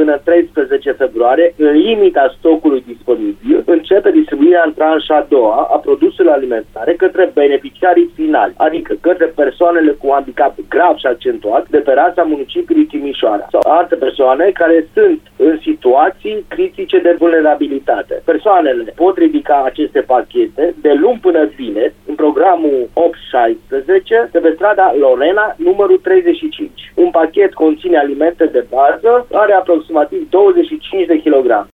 până în 13 februarie, în limita stocului disponibil, începe distribuirea în tranșa a doua a produselor alimentare către beneficiarii finali, adică către persoanele cu handicap grav și accentuat de pe raza municipiului Timișoara sau alte persoane care sunt în situații critice de vulnerabilitate. Persoanele pot ridica aceste pachete de luni până vineri în programul 816 de pe strada Lorena, numărul 35. Un pachet conține alimente de bază, are aproximativ 25 de kilograme.